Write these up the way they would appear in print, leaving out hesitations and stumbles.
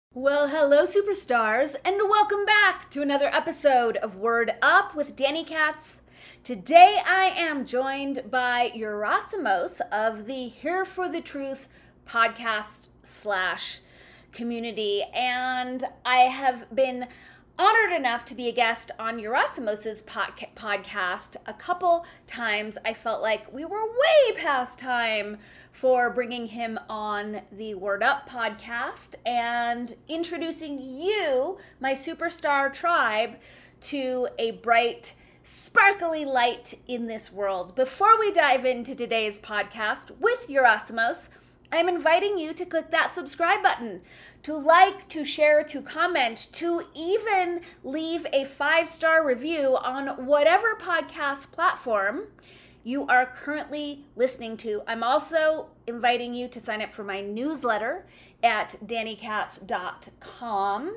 Well, hello, superstars, and welcome back to another episode of Word Up with Danny Katz. Today I am joined by Yerasimos of the Here for the Truth podcast slash community, and I have been honored enough to be a guest on Yerasimos's podcast a couple times. I felt like we were way past time for bringing him on the Word Up podcast and introducing you, my superstar tribe, to a bright, sparkly light in this world. Before we dive into today's podcast with Yerasimos, I'm inviting you to click that subscribe button, to like, to share, to comment, to even leave a 5-star review on whatever podcast platform you are currently listening to. I'm also inviting you to sign up for my newsletter at dannykatz.com.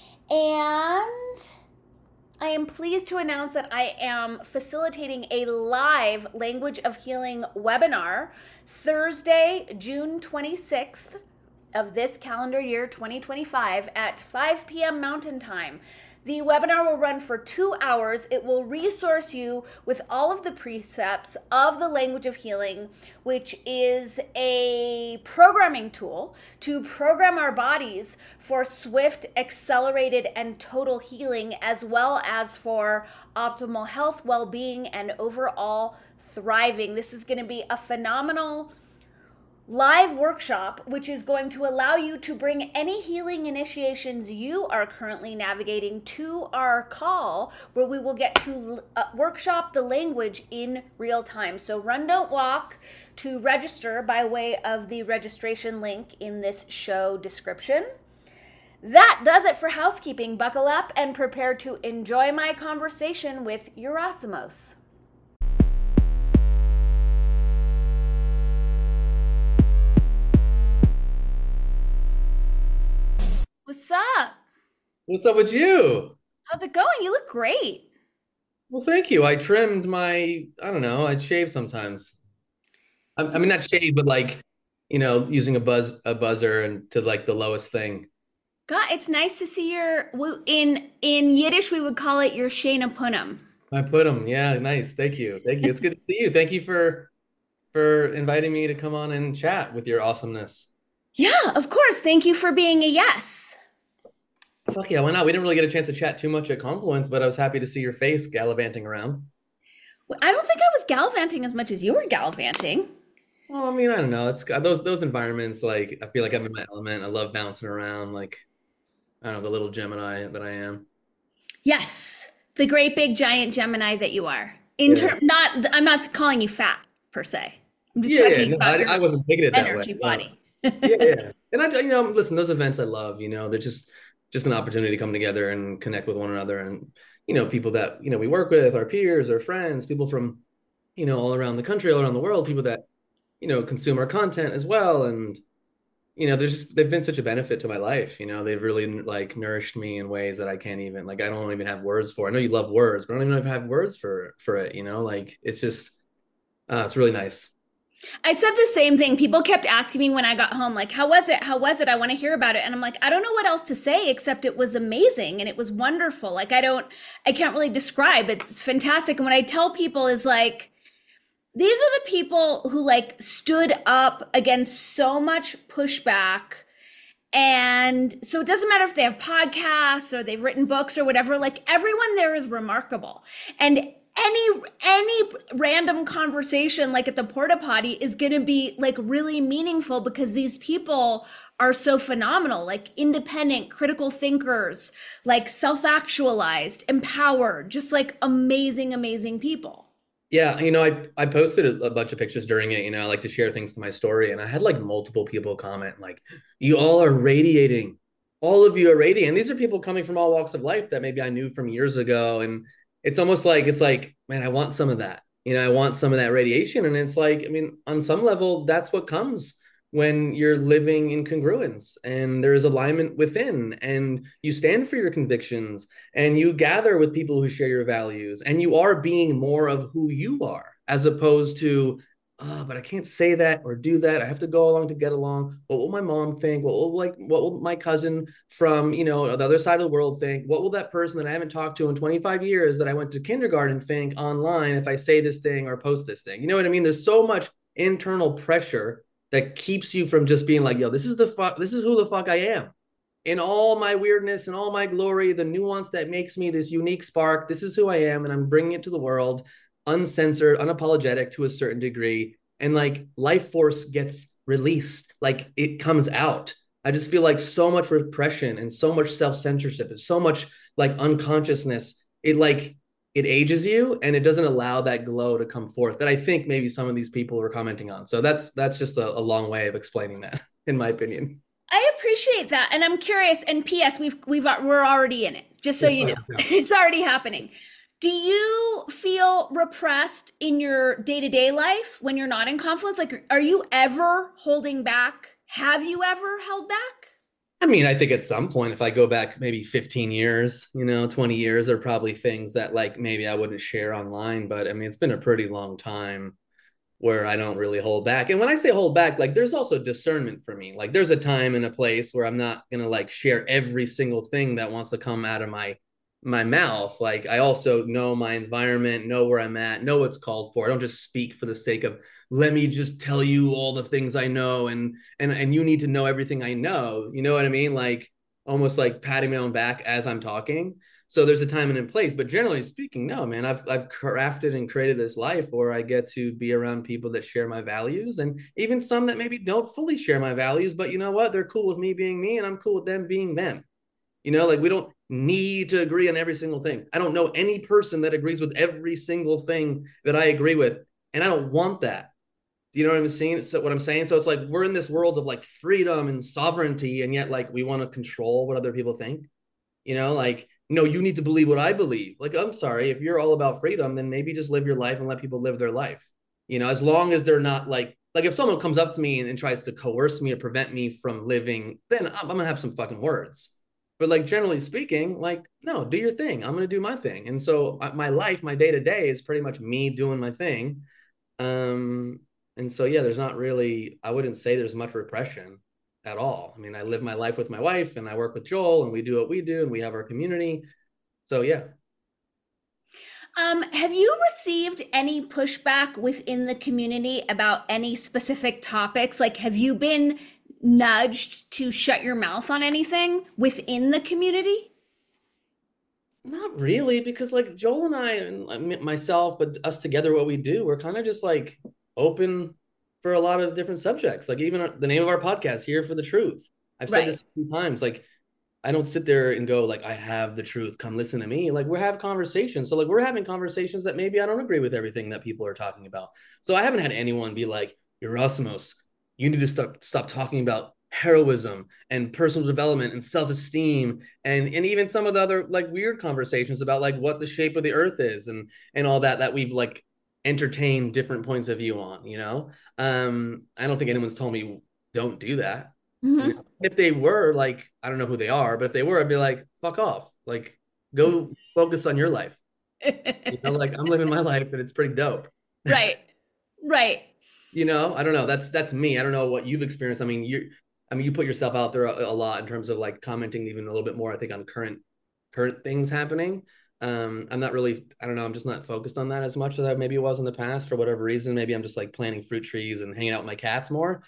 And I am pleased to announce that I am facilitating a live Language of Healing webinar Thursday, June 26th of this calendar year 2025 at 5 p.m. Mountain Time. The webinar will run for 2 hours. It will resource you with all of the precepts of the Language of Healing, which is a programming tool to program our bodies for swift, accelerated, and total healing, as well as for optimal health, well-being, and overall thriving. This is going to be a phenomenal live workshop, which is going to allow you to bring any healing initiations you are currently navigating to our call, where we will get to workshop the language in real time. So run, don't walk to register by way of the registration link in this show description. That does it for housekeeping. Buckle up and prepare to enjoy my conversation with Yerasimos. What's up? What's up with you? How's it going? You look great. Well, thank you. I trimmed my, I don't know, I shave sometimes. I mean, not shave, but like, using a buzzer and to like the lowest thing. God, it's nice to see your in Yiddish we would call it your Shana Punim. I put them. Yeah, nice. Thank you. Thank you. It's good to see you. Thank you for inviting me to come on and chat with your awesomeness. Yeah, of course. Thank you for being a yes. Fuck yeah, why not? We didn't really get a chance to chat too much at Confluence, but I was happy to see your face gallivanting around. Well, I don't think I was gallivanting as much as you were gallivanting. Well, I mean, I don't know. It's those environments, like I feel like I'm in my element. I love bouncing around, like I don't know, the little Gemini that I am. Yes, the great big giant Gemini that you are. Yeah. I'm not calling you fat per se. I'm just Yeah, talking no, about I wasn't taking it that way. energy body. Yeah, yeah. And listen, those events I love, they're just an opportunity to come together and connect with one another and, people that, we work with, our peers, our friends, people from, all around the country, all around the world, people that, consume our content as well. And, they've been such a benefit to my life. They've really like nourished me in ways that I can't even, like, I don't even have words for. I know you love words, but I don't even have words for it, like, it's just, it's really nice. I said the same thing. People kept asking me when I got home, like, how was it? How was it? I want to hear about it. And I'm like, I don't know what else to say except it was amazing and it was wonderful. Like, I can't really describe. It's fantastic. And what I tell people is like, these are the people who like stood up against so much pushback. And so it doesn't matter if they have podcasts or they've written books or whatever, like everyone there is remarkable. And any random conversation like at the porta potty is going to be like really meaningful because these people are so phenomenal, like independent, critical thinkers, like self-actualized, empowered, just like amazing, amazing people. Yeah, I posted a bunch of pictures during it. I like to share things to my story, and I had like multiple people comment like, "You all are radiating. All of you are radiating." And these are people coming from all walks of life that maybe I knew from years ago, and it's almost like man, I want some of that. I want some of that radiation, and it's like, I mean, on some level, that's what comes when you're living in congruence and there is alignment within and you stand for your convictions and you gather with people who share your values and you are being more of who you are as opposed to but I can't say that or do that. I have to go along to get along. What will my mom think? What will my cousin from, you know, the other side of the world think? What will that person that I haven't talked to in 25 years that I went to kindergarten think online if I say this thing or post this thing? You know what I mean? There's so much internal pressure that keeps you from just being like, yo, this is the fuck, this is who the fuck I am. In all my weirdness and all my glory, the nuance that makes me this unique spark, this is who I am, and I'm bringing it to the world, uncensored, unapologetic to a certain degree. And like life force gets released, like it comes out. I just feel like so much repression and so much self-censorship and so much like unconsciousness, it ages you and it doesn't allow that glow to come forth that I think maybe some of these people were commenting on. So that's just a long way of explaining that, in my opinion. I appreciate that, and I'm curious. And P.S. We're already in it. Just so you know, it's already happening. Do you feel repressed in your day to day life when you're not in confluence? Like, are you ever holding back? Have you ever held back? I mean, I think at some point, if I go back maybe 15 years, you know, 20 years, there are probably things that like maybe I wouldn't share online. But I mean, it's been a pretty long time where I don't really hold back. And when I say hold back, like there's also discernment for me. Like there's a time and a place where I'm not gonna like share every single thing that wants to come out of my mouth. Like I also know my environment, know where I'm at, know what's called for. I don't just speak for the sake of let me just tell you all the things I know and you need to know everything I know. You know what I mean? Like almost like patting my own back as I'm talking. So there's a time and a place, but generally speaking, no, man, I've crafted and created this life where I get to be around people that share my values and even some that maybe don't fully share my values, but you know what? They're cool with me being me and I'm cool with them being them. You know, like we don't need to agree on every single thing. I don't know any person that agrees with every single thing that I agree with. And I don't want that. You know what I'm saying? So what I'm saying? So it's like we're in this world of like freedom and sovereignty, and yet like we want to control what other people think. You know, like, no, you need to believe what I believe. Like, I'm sorry, if you're all about freedom, then maybe just live your life and let people live their life. You know, as long as they're not like if someone comes up to me and tries to coerce me or prevent me from living, then I'm gonna have some fucking words. But like generally speaking, like, no, do your thing. I'm gonna do my thing. And so my life, my day to day is pretty much me doing my thing. Um, and so yeah, there's not really, I wouldn't say there's much repression at all. I mean, I live my life with my wife and I work with Joel and we do what we do and we have our community. So yeah. Have you received any pushback within the community about any specific topics? Like, have you been nudged to shut your mouth on anything within the community? Not really, because like Joel and I and myself, but us together, what we do, we're kind of just like open for a lot of different subjects. Like even the name of our podcast, Here for the Truth. I've said Right. this a few times. Like I don't sit there and go like I have the truth. Come listen to me. Like we have conversations. So like we're having conversations that maybe I don't agree with everything that people are talking about. So I haven't had anyone be like, Erasmus, you need to stop talking about heroism and personal development and self-esteem and even some of the other like weird conversations about like what the shape of the earth is and all that we've like entertained different points of view on, you know. I don't think anyone's told me don't do that. You Hmm. know, if they were like, I don't know who they are, but if they were, I'd be like, fuck off. Like, go focus on your life. You know, like I'm living my life and it's pretty dope. Right. Right. You know, I don't know. That's me. I don't know what you've experienced. I mean, you put yourself out there a lot in terms of like commenting even a little bit more, I think, on current things happening. I'm not really, I don't know, I'm just not focused on that as much as I maybe was in the past for whatever reason. Maybe I'm just like planting fruit trees and hanging out with my cats more.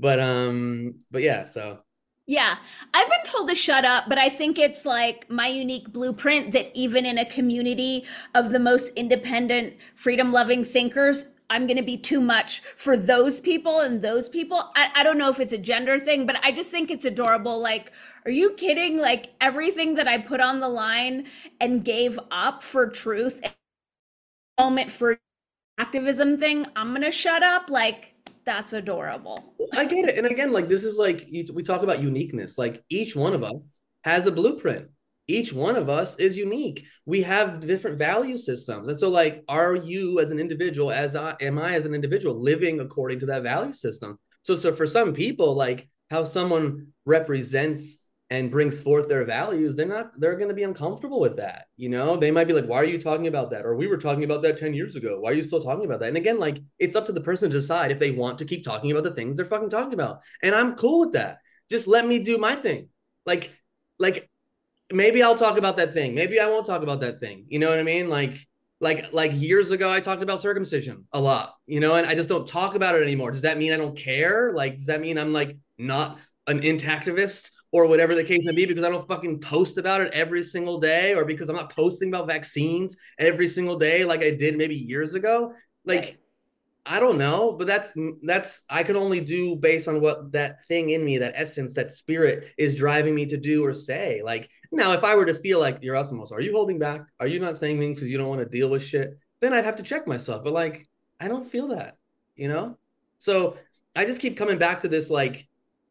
But yeah, so Yeah, I've been told to shut up, but I think it's like my unique blueprint that even in a community of the most independent, freedom loving thinkers, I'm going to be too much for those people and those people. I don't know if it's a gender thing, but I just think it's adorable. Like, are you kidding? Like, everything that I put on the line and gave up for truth, and moment for activism thing, I'm going to shut up. Like, that's adorable. I get it. And again, like this is like we talk about uniqueness. Like each one of us has a blueprint. Each one of us is unique. We have different value systems. And so like are you as an individual as I am I as an individual living according to that value system? So for some people like how someone represents and brings forth their values, they're going to be uncomfortable with that. You know, they might be like, why are you talking about that? Or we were talking about that 10 years ago. Why are you still talking about that? And again, like, it's up to the person to decide if they want to keep talking about the things they're fucking talking about. And I'm cool with that. Just let me do my thing. Like maybe I'll talk about that thing. Maybe I won't talk about that thing. You know what I mean? Like years ago, I talked about circumcision a lot, you know, and I just don't talk about it anymore. Does that mean I don't care? Like, does that mean I'm like not an intactivist or whatever the case may be because I don't fucking post about it every single day, or because I'm not posting about vaccines every single day like I did maybe years ago? Like, Right. I don't know, but that's I can only do based on what that thing in me, that essence, that spirit is driving me to do or say. Like, now, if I were to feel like, Yerasimos, are you holding back? Are you not saying things because you don't want to deal with shit? Then I'd have to check myself. But like, I don't feel that, you know? So I just keep coming back to this, like,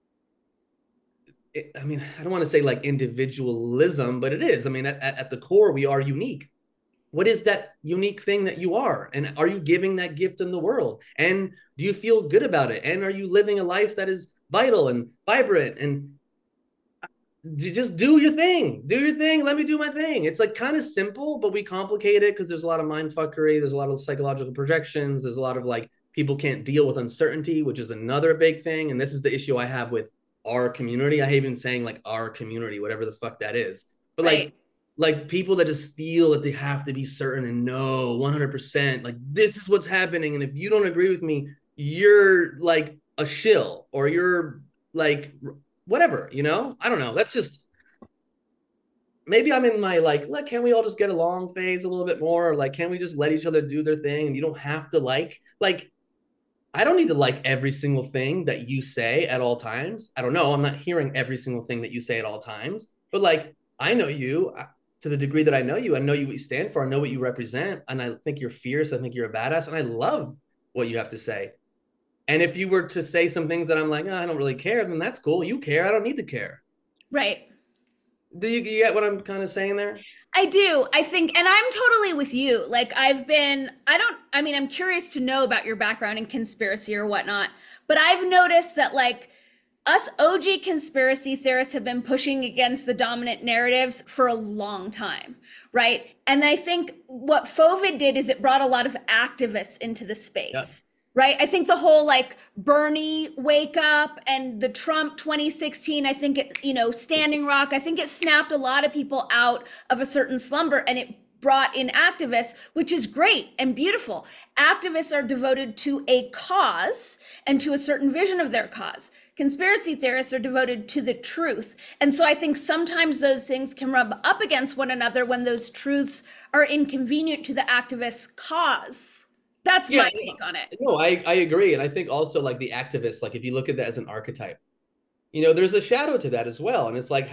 I mean, I don't want to say like individualism, but it is. I mean, at the core, we are unique. What is that unique thing that you are? And are you giving that gift in the world? And do you feel good about it? And are you living a life that is vital and vibrant? And just do your thing. Do your thing. Let me do my thing. It's like kind of simple, but we complicate it because there's a lot of mind fuckery. There's a lot of psychological projections. There's a lot of like people can't deal with uncertainty, which is another big thing. And this is the issue I have with our community. I hate even saying like our community, whatever the fuck that is. But Right. like people that just feel that they have to be certain and know 100%, like this is what's happening. And if you don't agree with me, you're like a shill, or you're like whatever, you know? I don't know. That's just, maybe I'm in my like, look, can we all just get along phase a little bit more? Or like, can we just let each other do their thing and you don't have to like, I don't need to like every single thing that you say at all times. I don't know. I'm not hearing every single thing that you say at all times, but like, I know you to the degree that I know you. I know you what you stand for. I know what you represent. And I think you're fierce. I think you're a badass. And I love what you have to say. And if you were to say some things that I'm like, oh, I don't really care, then that's cool. You care. I don't need to care. Right. Do you get what I'm kind of saying there? I do. I think, and I'm totally with you. Like, I mean, I'm curious to know about your background in conspiracy or whatnot, but I've noticed that, like, us OG conspiracy theorists have been pushing against the dominant narratives for a long time, right? And I think what FOVID did is it brought a lot of activists into the Yeah. space, right? I think the whole like Bernie wake up and the Trump 2016, I think it, Standing Rock, I think it snapped a lot of people out of a certain slumber, and it brought in activists, which is great and beautiful. Activists are devoted to a cause and to a certain vision of their cause. Conspiracy theorists are devoted to the truth. And so I think sometimes those things can rub up against one another when those truths are inconvenient to the activist's cause. That's Yeah, my take on it. no, I agree. And I think also like the activist, like if you look at that as an archetype, you know, there's a shadow to that as well. And it's like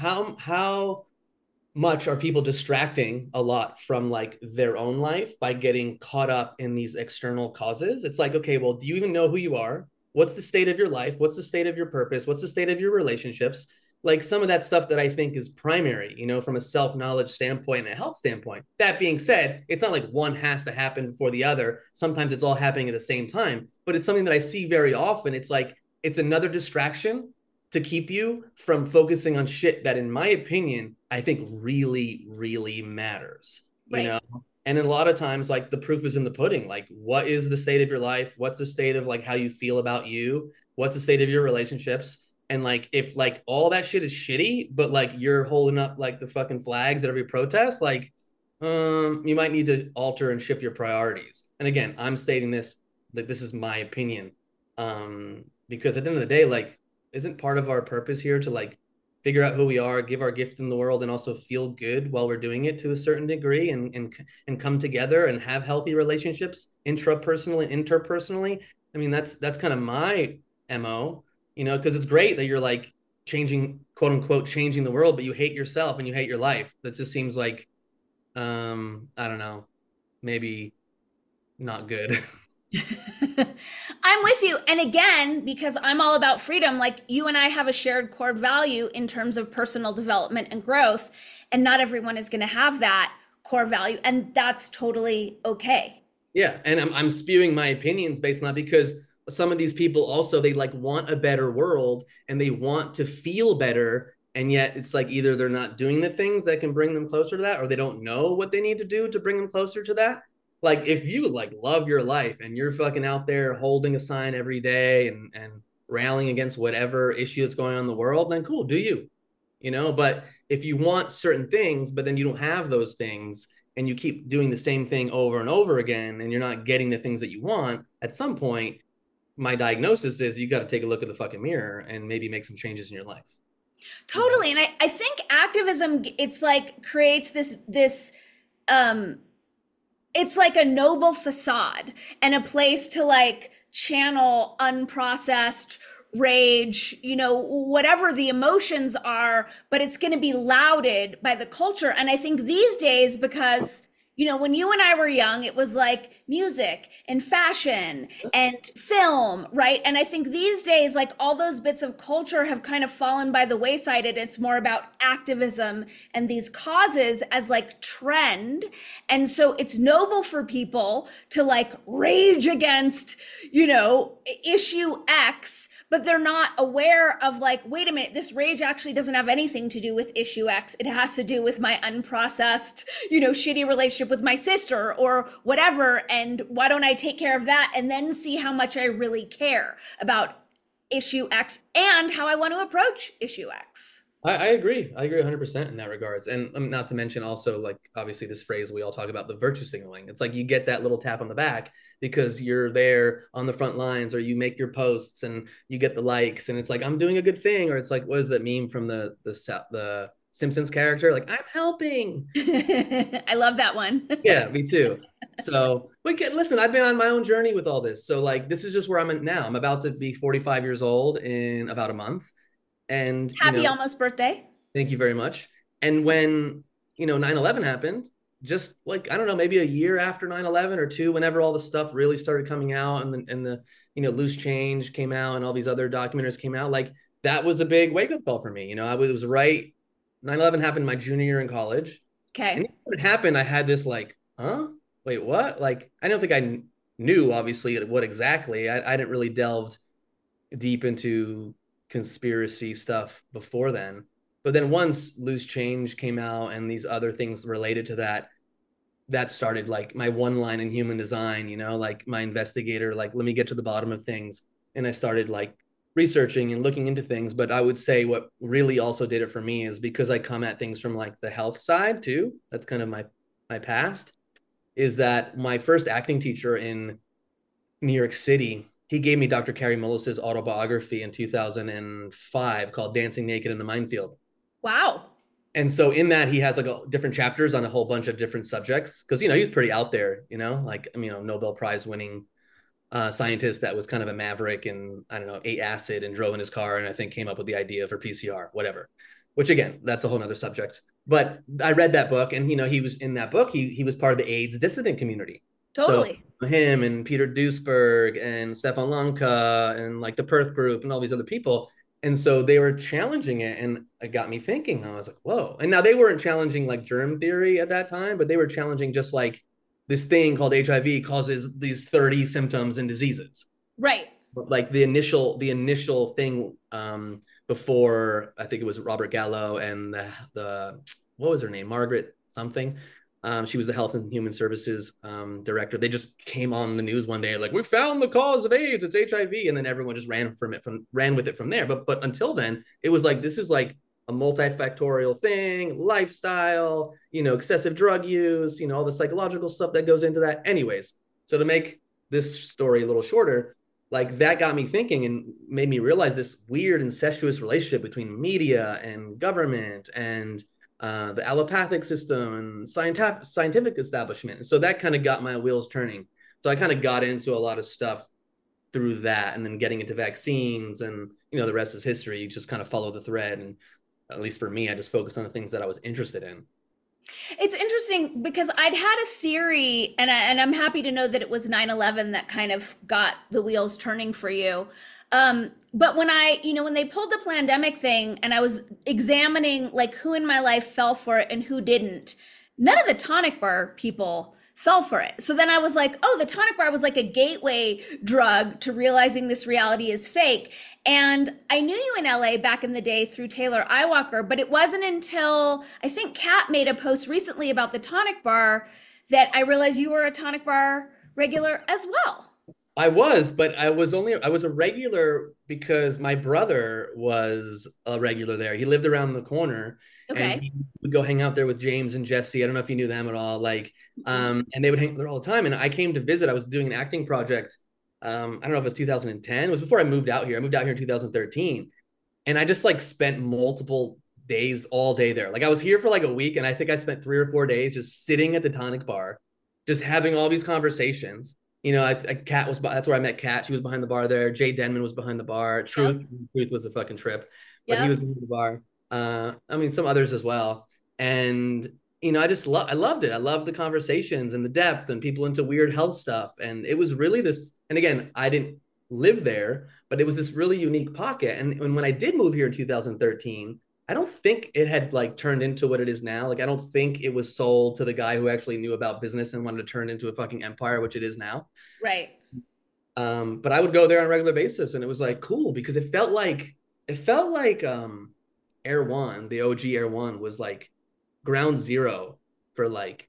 how much are people distracting a lot from like their own life by getting caught up in these external causes? It's like, okay, well, do you even know who you are? What's the state of your life? What's the state of your purpose? What's the state of your relationships? Like some of that stuff that I think is primary, you know, from a self-knowledge standpoint and a health standpoint. That being said, it's not like one has to happen before the other. Sometimes it's all happening at the same time, but it's something that I see very often. It's like it's another distraction to keep you from focusing on shit that, in my opinion, I think really, really matters, you Right. know? And a lot of times, like the proof is in the pudding. Like, what is the state of your life? What's the state of like how you feel about you? What's the state of your relationships? And like, if like all that shit is shitty, but like you're holding up like the fucking flags at every protest, like, you might need to alter and shift your priorities. And again, I'm stating this, that this is my opinion. Because at the end of the day, like, isn't part of our purpose here to like figure out who we are, give our gift in the world, and also feel good while we're doing it to a certain degree, and come together and have healthy relationships intrapersonally, interpersonally. I mean, that's kind of my MO, you know, because it's great that you're like changing, quote unquote, changing the world, but you hate yourself and you hate your life. That just seems like, I don't know, maybe not good. I'm with you. And again, because I'm all about freedom, like you and I have a shared core value in terms of personal development and growth. And not everyone is going to have that core value. And that's totally okay. Yeah, and I'm spewing my opinions based on that because some of these people also, they like want a better world and they want to feel better And yet it's like either they're not doing the things that can bring them closer to that, or they don't know what they need to do to bring them closer to that. Like if you like love your life and you're fucking out there holding a sign every day and rallying against whatever issue that's going on in the world, then cool, do you, but if you want certain things but then you don't have those things and you keep doing the same thing over and over again and you're not getting the things that you want, at some point my diagnosis is you got to take a look at the fucking mirror and maybe make some changes in your life. Totally. And I think activism, it's like creates um, it's like a noble facade and a place to like channel unprocessed rage, whatever the emotions are, but it's going to be lauded by the culture. And I think these days, because when you and I were young, it was like music and fashion and film, right? And I think these days, like all those bits of culture have kind of fallen by the wayside, and it's more about activism and these causes as like trend. And so it's noble for people to like rage against, issue X, but they're not aware of like, wait a minute, this rage actually doesn't have anything to do with issue X. It has to do with my unprocessed, shitty relationship with my sister or whatever. And why don't I take care of that and then see how much I really care about issue X and how I want to approach issue X. I agree. I agree 100% in that regards. And not to mention also, like, obviously, this phrase we all talk about, the virtue signaling. It's like you get that little tap on the back because you're there on the front lines, or you make your posts and you get the likes. And it's like, I'm doing a good thing. Or it's like, what is that meme from the Simpsons character? Like, I'm helping. I love that one. Yeah, me too. So, but listen, I've been on my own journey with all this. So, like, this is just where I'm at now. I'm about to be 45 years old in about a month. And, Happy almost birthday. thank you very much. And when, 9/11 happened, just like, I don't know, maybe a year after 9/11 or two, whenever all the stuff really started coming out and the Loose Change came out and all these other documentaries came out, like that was a big wake up call for me. It was right. 9/11 happened my junior year in college. Okay. And when it happened, I had this like, huh? Wait, what? Like, I don't think I knew, obviously, what exactly. I didn't really delved deep into conspiracy stuff before then. But then once Loose Change came out and these other things related to that started like my one line in human design, like my investigator, like, let me get to the bottom of things. And I started like researching and looking into things. But I would say what really also did it for me is because I come at things from like the health side too. That's kind of my past, is that my first acting teacher in New York City, he gave me Dr. Carey Mullis's autobiography in 2005 called Dancing Naked in the Minefield. Wow. And so in that, he has like different chapters on a whole bunch of different subjects. Cause, he's pretty out there, like, Nobel Prize winning scientist that was kind of a maverick and, I don't know, ate acid and drove in his car. And I think came up with the idea for PCR, whatever, which again, that's a whole nother subject. But I read that book and, he was in that book. He was part of the AIDS dissident community. Totally. So him and Peter Duesberg and Stefan Lanka and like the Perth Group and all these other people. And so they were challenging it, and it got me thinking. I was like, whoa. And now they weren't challenging like germ theory at that time, but they were challenging just like this thing called HIV causes these 30 symptoms and diseases. Right. But like the initial thing before, I think it was Robert Gallo and the what was her name? Margaret something. She was the Health and Human Services director. They just came on the news one day like, we found the cause of AIDS, it's HIV, and then everyone just ran with it from there. But until then, it was like, this is like a multifactorial thing, lifestyle, excessive drug use, all the psychological stuff that goes into that. Anyways, so to make this story a little shorter, like that got me thinking and made me realize this weird incestuous relationship between media and government and the allopathic system and scientific establishment. So that kind of got my wheels turning. So I kind of got into a lot of stuff through that, and then getting into vaccines, and the rest is history. You just kind of follow the thread, and at least for me, I just focused on the things that I was interested in. It's interesting because I'd had a theory, and I'm happy to know that it was 9/11 that kind of got the wheels turning for you. But when when they pulled the pandemic thing and I was examining like who in my life fell for it and who didn't, none of the tonic bar people fell for it. So then I was like, oh, the tonic bar was like a gateway drug to realizing this reality is fake. And I knew you in LA back in the day through Taylor Iwalker, but it wasn't until I think Kat made a post recently about the tonic bar that I realized you were a tonic bar regular as well. I was, but I was a regular because my brother was a regular there. He lived around the corner and Okay. he would go hang out there with James and Jesse. I don't know if you knew them at all. Like, Mm-mm. and they would hang there all the time. And I came to visit. I was doing an acting project. I don't know if it was 2010. It was before I moved out here. I moved out here in 2013. And I just like spent multiple days all day there. Like I was here for like a week, and I think I spent 3 or 4 days just sitting at the tonic bar, just having all these conversations. You know, Kat was that's where I met Kat. She was behind the bar there. Jay Denman was behind the bar. Yep. Truth was a fucking trip, but he was Yep. behind the bar. I mean, some others as well. And you know, I loved it. I loved the conversations and the depth and people into weird health stuff. And it was really this. And again, I didn't live there, but it was this really unique pocket. And when I did move here in 2013, I don't think it had like turned into what it is now. Like I don't think it was sold to the guy who actually knew about business and wanted to turn into a fucking empire, which it is now. Right. But I would go there on a regular basis, and it was like cool because it felt like Air 1, the OG Air 1 was like ground zero for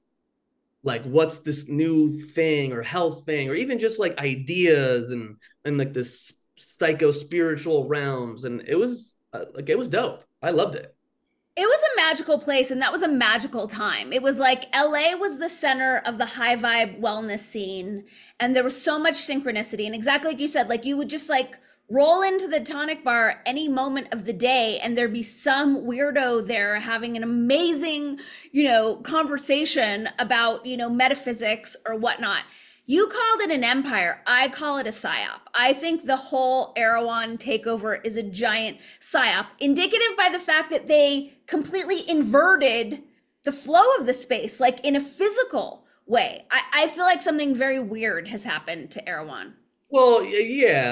like what's this new thing or health thing or even just like ideas and like this psycho spiritual realms, and it was like it was dope. I loved it. It was a magical place and that was a magical time. It was like LA was the center of the high vibe wellness scene and there was so much synchronicity and exactly like you said, like you would just like roll into the tonic bar any moment of the day and there'd be some weirdo there having an amazing, conversation about, metaphysics or whatnot. You called it an empire. I call it a psyop. I think the whole Erewhon takeover is a giant psyop, indicative by the fact that they completely inverted the flow of the space, like in a physical way. I feel like something very weird has happened to Erewhon. Well, yeah,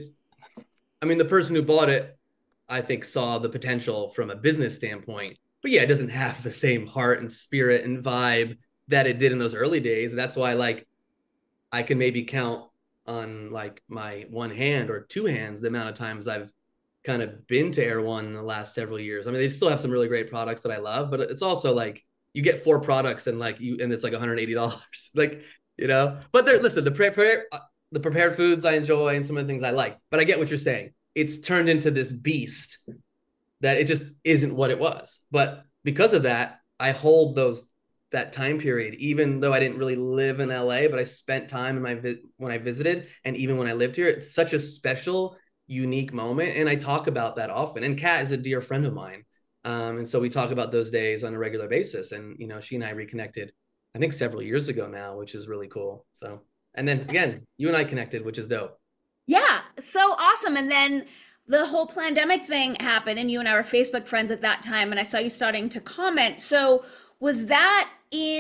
I mean the person who bought it, I think, saw the potential from a business standpoint, but yeah, it doesn't have the same heart and spirit and vibe that it did in those early days. That's why like I can maybe count on like my one hand or two hands the amount of times I've kind of been to Air 1 in the last several years. I mean, they still have some really great products that I love, but it's also like you get four products and it's like $180. Like, but they're listen, the prepared foods I enjoy and some of the things I like. But I get what you're saying. It's turned into this beast that it just isn't what it was. But because of that, I hold that time period, even though I didn't really live in LA, but I spent time when I visited, and even when I lived here, it's such a special, unique moment, and I talk about that often. And Kat is a dear friend of mine, and so we talk about those days on a regular basis. And she and I reconnected, I think several years ago now, which is really cool. So, and then again, you and I connected, which is dope. Yeah, so awesome. And then the whole pandemic thing happened, and you and I were Facebook friends at that time, and I saw you starting to comment. So was that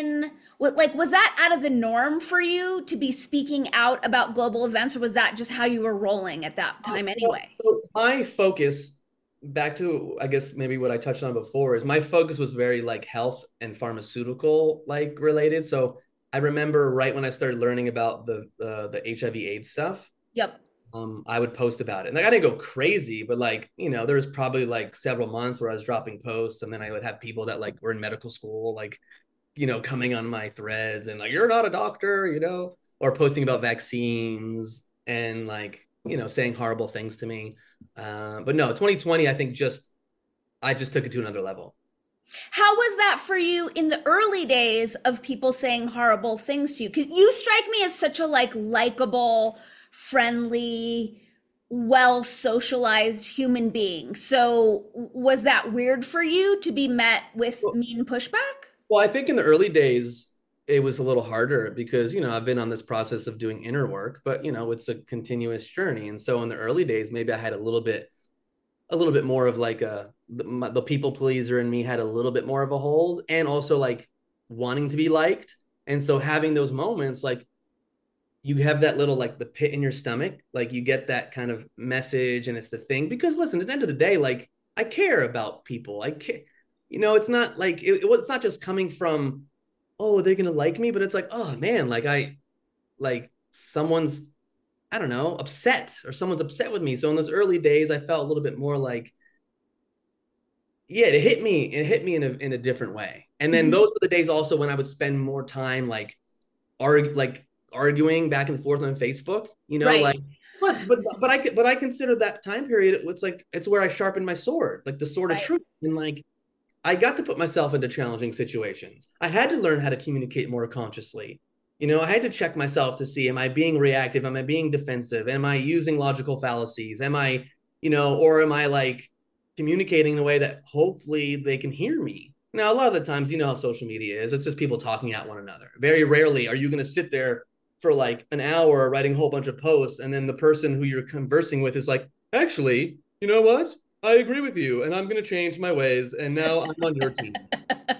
was that out of the norm for you to be speaking out about global events, or was that just how you were rolling at that time anyway? So my focus, back to I guess maybe what I touched on before, is my focus was very like health and pharmaceutical like related. So I remember right when I started learning about the HIV/AIDS stuff, Yep. I would post about it. And like I didn't go crazy, but like, there was probably like several months where I was dropping posts, and then I would have people that like were in medical school, like, coming on my threads and like, you're not a doctor, or posting about vaccines and like, saying horrible things to me. But no, 2020, I think I just took it to another level. How was that for you in the early days of people saying horrible things to you? 'Cause you strike me as such a like likable, friendly, well socialized human being. So was that weird for you to be met with mean pushback? Well, I think in the early days, it was a little harder because, I've been on this process of doing inner work, but, it's a continuous journey. And so in the early days, maybe I had a little bit more of like the people pleaser in me had a little bit more of a hold, and also like wanting to be liked. And so having those moments, like you have that little, like the pit in your stomach, like you get that kind of message, and it's the thing, because listen, at the end of the day, like I care about people. I care, it's not like it's not just coming from oh, they're gonna like me, but it's like, oh man, like someone's, I don't know, upset, or someone's upset with me. So in those early days, I felt a little bit more like, yeah, it hit me in a different way. And then Mhm. those were the days also when I would spend more time like arguing back and forth on Facebook, Right, like, but I consider that time period, it's like it's where I sharpened my sword, like the sword of right, truth. And like I got to put myself into challenging situations. I had to learn how to communicate more consciously. I had to check myself to see, am I being reactive? Am I being defensive? Am I using logical fallacies? Or am I like communicating in a way that hopefully they can hear me? Now, a lot of the times, how social media is, it's just people talking at one another. Very rarely are you going to sit there for like an hour writing a whole bunch of posts, and then the person who you're conversing with is like, actually, you know what? I agree with you, and I'm going to change my ways, and now I'm on your team.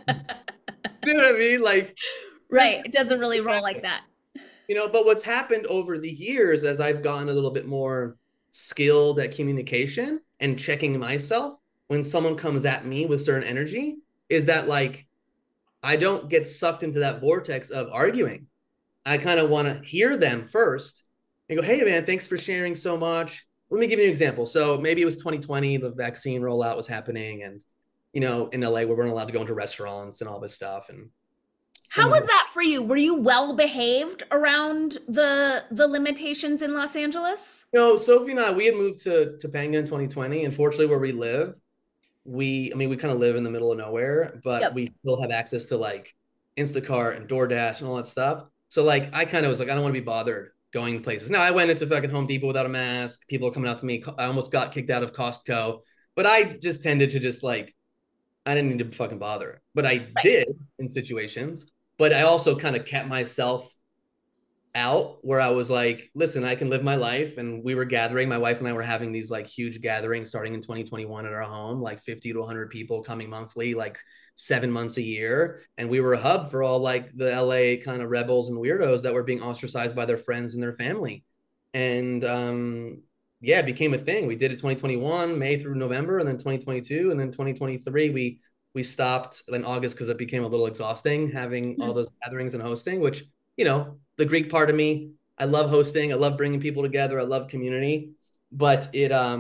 You know what I mean? Like, there's right. It doesn't really roll like that. but what's happened over the years as I've gotten a little bit more skilled at communication and checking myself when someone comes at me with certain energy is that like I don't get sucked into that vortex of arguing. I kind of want to hear them first and go, hey, man, thanks for sharing so much. Let me give you an example. So maybe it was 2020, the vaccine rollout was happening. And, in LA, we weren't allowed to go into restaurants and all this stuff. And How someone, was that for you? Were you well behaved around the limitations in Los Angeles? Sophie and I, we had moved to Topanga in 2020. And fortunately, where we live, we kind of live in the middle of nowhere, but Yep. we still have access to like Instacart and DoorDash and all that stuff. So like I kind of was like, I don't want to be bothered going places. Now I went into fucking Home Depot without a mask. People are coming out to me. I almost got kicked out of Costco, but I just tended to just like I didn't need to fucking bother. But I Right. did in situations. But I also kind of kept myself out where I was like, listen, I can live my life. And we were gathering, my wife and I were having these like huge gatherings starting in 2021 at our home, like 50 to 100 people coming monthly, like 7 months a year. And we were a hub for all like the LA kind of rebels and weirdos that were being ostracized by their friends and their family. And yeah, it became a thing. We did it 2021, May through November, and then 2022. And then 2023, we stopped in August because it became a little exhausting having all Mhm. those gatherings and hosting, which the Greek part of me, I love hosting. I love bringing people together. I love community. But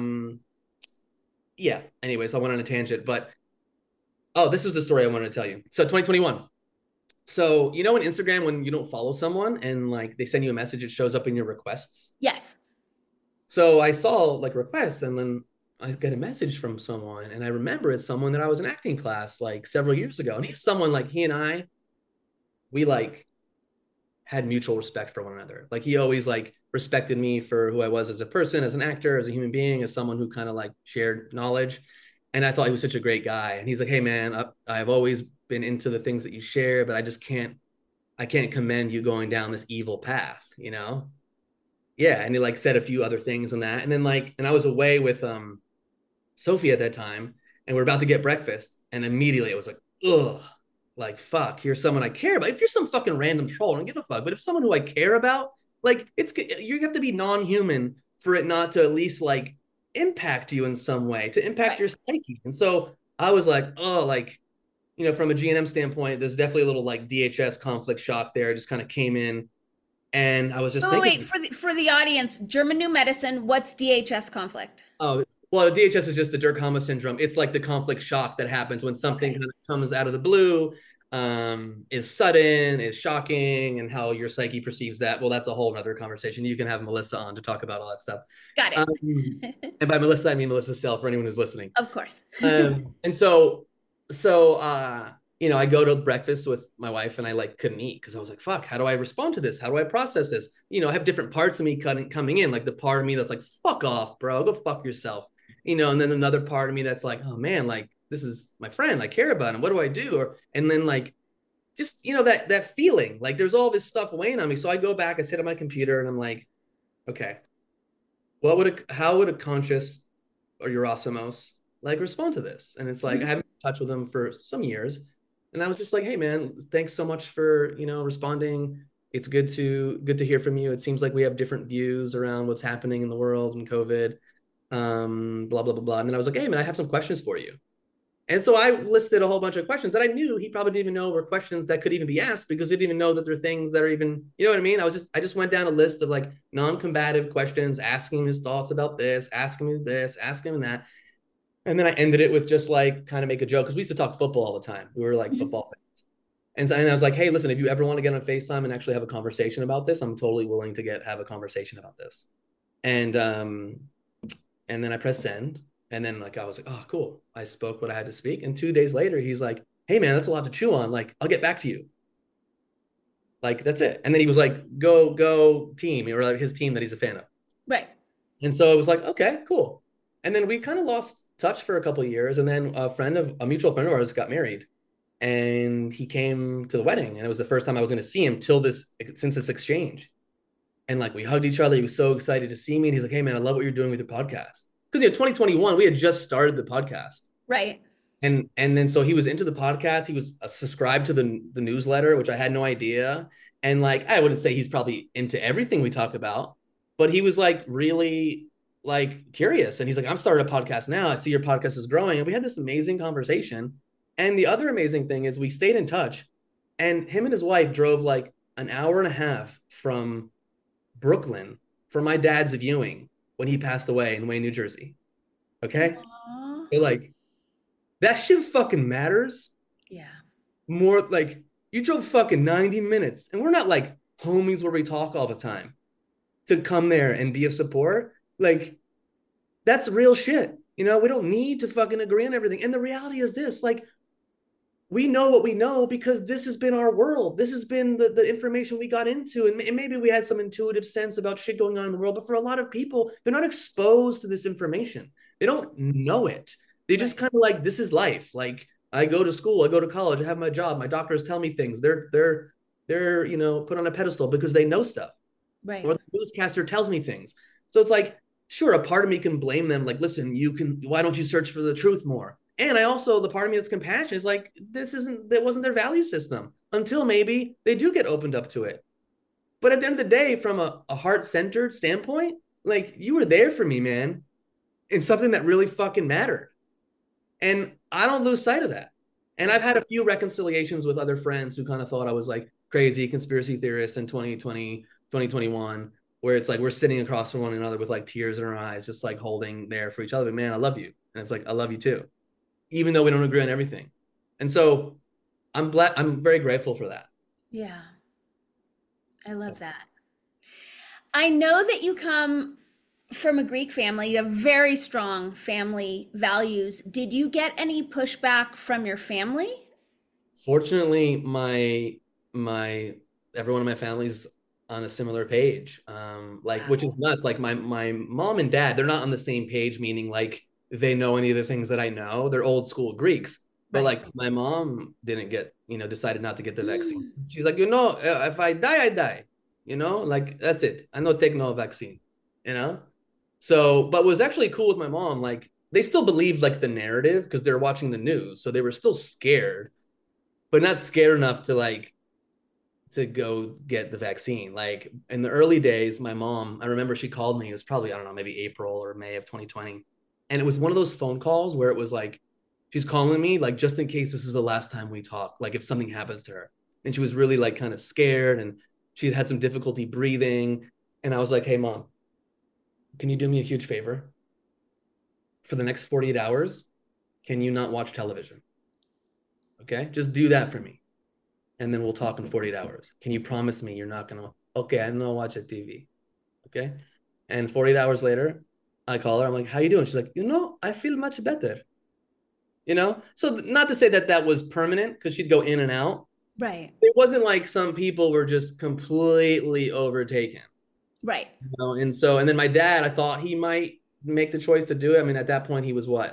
yeah. Anyways, I went on a tangent. But oh, this is the story I wanted to tell you. So 2021. So in Instagram when you don't follow someone and like they send you a message, it shows up in your requests. Yes. So I saw like requests, and then I get a message from someone, and I remember it's someone that I was in acting class like several years ago, and he's someone like he and I, we like had mutual respect for one another. Like he always like respected me for who I was as a person, as an actor, as a human being, as someone who kind of like shared knowledge. And I thought he was such a great guy. And he's like, hey man, I've always been into the things that you share, but I can't commend you going down this evil path. Yeah. And he like said a few other things on that. And then like, and I was away with Sophie at that time, and we're about to get breakfast. And immediately it was like, ugh, like fuck, here's someone I care about. If you're some fucking random troll, I don't give a fuck. But if someone who I care about, like you have to be non-human for it not to at least like impact you in some way, to impact Right. your psyche. And so I was like, oh, like, from a GNM standpoint, there's definitely a little like DHS conflict shock there. It just kind of came in. And I was just Wait, thinking, for the audience, German New Medicine, what's DHS conflict? oh, well, DHS is just the Dirk Hama syndrome. It's like the conflict shock that happens when something Okay. kind of comes out of the blue, is sudden, is shocking, and how your psyche perceives that. Well, that's a whole other conversation. You can have Melissa on to talk about all that stuff. Got Um, it. and by Melissa, I mean Melissa Self for anyone who's listening. Of course. And so I go to breakfast with my wife and I like couldn't eat because I was like, fuck, how do I respond to this? How do I process this? I have different parts of me coming in, like the part of me that's like, fuck off, bro, go fuck yourself. And then another part of me that's like, oh man, like this is my friend. I care about him. What do I do? And then like, just, that feeling, like there's all this stuff weighing on me. So I go back, I sit at my computer and I'm like, okay, how would a conscious or Eurosmos like respond to this? And it's like I Mhm. haven't been in touch with them for some years, and I was just like, hey man, thanks so much for responding. It's good to hear from you. It seems like we have different views around what's happening in the world and COVID, blah blah blah blah. And then I was like, hey man, I have some questions for you. And so I listed a whole bunch of questions that I knew he probably didn't even know were questions that could even be asked because he didn't even know that there are things that are even, you know what I mean? I just went down a list of like non-combative questions, asking him his thoughts about this, asking him this, asking him that. And then I ended it with just like kind of make a joke because we used to talk football all the time. We were like Mhm. football fans. And I was like, hey, listen, if you ever want to get on FaceTime and actually have a conversation about this, I'm totally willing to have a conversation about this. And and then I pressed send. And then like I was like, oh, cool. I spoke what I had to speak. And 2 days later, he's like, hey man, that's a lot to chew on. Like, I'll get back to you. Like, that's it. And then he was like, go team, or like his team that he's a fan of. Right. And so it was like, okay, cool. And then we kind of lost touch for a couple of years. And then a mutual friend of ours got married and he came to the wedding. And it was the first time I was going to see him since this exchange. And like we hugged each other. He was so excited to see me. And he's like, hey man, I love what you're doing with your podcast. Because 2021, we had just started the podcast. Right. And then so he was into the podcast. He was subscribed to the newsletter, which I had no idea. And like I wouldn't say he's probably into everything we talk about, but he was like really like curious. And he's like, I'm starting a podcast now. I see your podcast is growing. And we had this amazing conversation. And the other amazing thing is we stayed in touch. And him and his wife drove like an hour and a half from Brooklyn for my dad's viewing when he passed away in Wayne, New Jersey. Okay. Aw. So like that shit fucking matters Yeah. more. Like you drove fucking 90 minutes and we're not like homies where we talk all the time to come there and be of support. Like that's real shit. You know, we don't need to fucking agree on everything. And the reality is this, like, we know what we know because this has been our world. This has been the information we got into. And maybe we had some intuitive sense about shit going on in the world. But for a lot of people, they're not exposed to this information. They don't know it. They just kind of like, this is life. Like I go to school, I go to college, I have my job. My doctors tell me things. They're you know, put on a pedestal because they know stuff. Right. Or the newscaster tells me things. So it's like, sure, a part of me can blame them. Like, listen, why don't you search for the truth more? And I also, the part of me that's compassionate is like, that wasn't their value system until maybe they do get opened up to it. But at the end of the day, from a heart-centered standpoint, like you were there for me, man, in something that really fucking mattered. And I don't lose sight of that. And I've had a few reconciliations with other friends who kind of thought I was like crazy conspiracy theorist in 2020, 2021, where it's like we're sitting across from one another with like tears in our eyes, just like holding there for each other. But man, I love you. And it's like, I love you too, even though we don't agree on everything. And so I'm very grateful for that. Yeah. I love that. I know that you come from a Greek family. You have very strong family values. Did you get any pushback from your family? Fortunately, my everyone in my family's on a similar page. Like which is nuts. Like my mom and dad, they're not on the same page, meaning like they know any of the things that I know. They're old school Greeks. But Right. like my mom didn't get, decided not to get the vaccine. Mm. She's like, if I die, I die. Like that's it. I don't take no vaccine, you know? So, but was actually cool with my mom. Like they still believed like the narrative because they're watching the news. So they were still scared, but not scared enough to like to go get the vaccine. Like in the early days, my mom, I remember she called me. It was probably, I don't know, maybe April or May of 2020. And it was one of those phone calls where it was like, she's calling me, like, just in case this is the last time we talk, like if something happens to her. And she was really like kind of scared and she had some difficulty breathing. And I was like, hey, mom, can you do me a huge favor? For the next 48 hours, can you not watch television? Okay, just do that for me. And then we'll talk in 48 hours. Can you promise me you're not gonna, okay, I'm gonna watch a TV. Okay. And 48 hours later, I call her. I'm like, how you doing? She's like, I feel much better. So not to say that that was permanent because she'd go in and out. Right. It wasn't like some people were just completely overtaken. Right. And then my dad, I thought he might make the choice to do it. I mean, at that point he was what,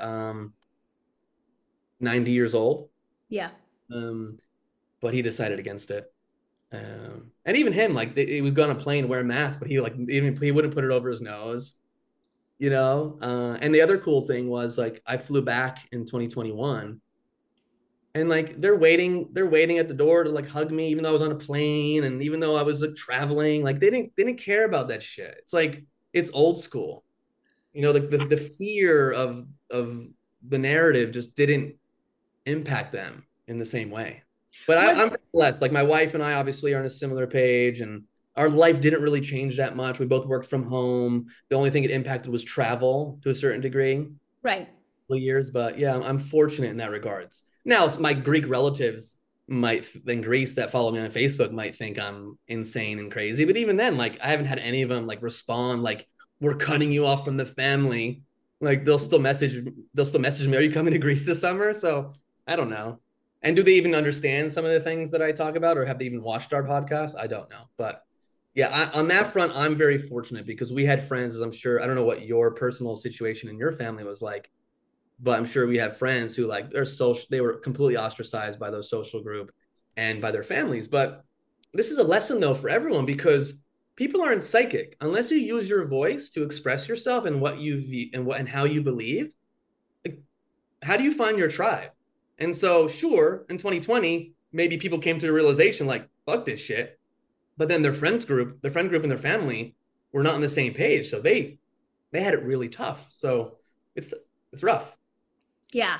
90 years old. Yeah. But he decided against it. And even him, like he was going to plane wear a mask, but he wouldn't put it over his nose, and the other cool thing was like I flew back in 2021 and like they're waiting at the door to like hug me, even though I was on a plane and even though I was like traveling, like they didn't care about that shit. It's like, it's old school, the fear of the narrative just didn't impact them in the same way. But Was I'm blessed. Like my wife and I obviously are on a similar page, and our life didn't really change that much. We both worked from home. The only thing it impacted was travel to a certain degree, right. years. But yeah, I'm fortunate in that regards. Now, my Greek relatives might in Greece that follow me on Facebook might think I'm insane and crazy. But even then, like I haven't had any of them like respond like we're cutting you off from the family. Like they'll still message me, are you coming to Greece this summer? So I don't know. And do they even understand some of the things that I talk about, or have they even watched our podcast? I don't know. But yeah, on that front, I'm very fortunate because we had friends, as I'm sure, I don't know what your personal situation in your family was like, but I'm sure we have friends who like they were completely ostracized by those social group and by their families. But this is a lesson though for everyone because people aren't psychic unless you use your voice to express yourself and what you and how you believe. Like, how do you find your tribe? And so, sure, in 2020, maybe people came to the realization like, fuck this shit. But then their friend group and their family were not on the same page. So they had it really tough. So it's rough. Yeah.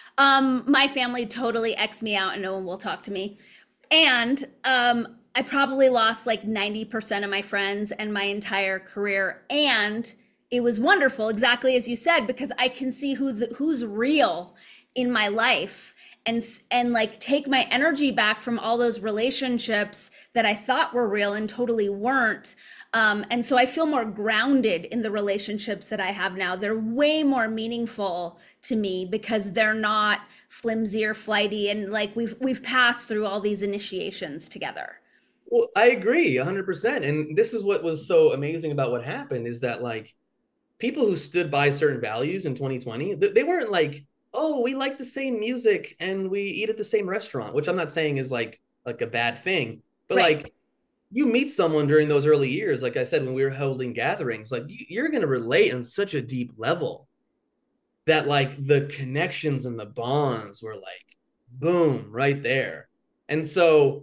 My family totally X me out and no one will talk to me. And I probably lost like 90% of my friends and my entire career. And it was wonderful, exactly as you said, because I can see who's real in my life and like take my energy back from all those relationships that I thought were real and totally weren't. And so I feel more grounded in the relationships that I have now. They're way more meaningful to me because they're not flimsy or flighty, and like we've passed through all these initiations together. Well, I agree 100%. And this is what was so amazing about what happened is that like people who stood by certain values in 2020, they weren't like, oh, we like the same music and we eat at the same restaurant, which I'm not saying is like a bad thing, but Right. like you meet someone during those early years, like I said, when we were holding gatherings, like you're going to relate on such a deep level that like the connections and the bonds were like boom right there. And so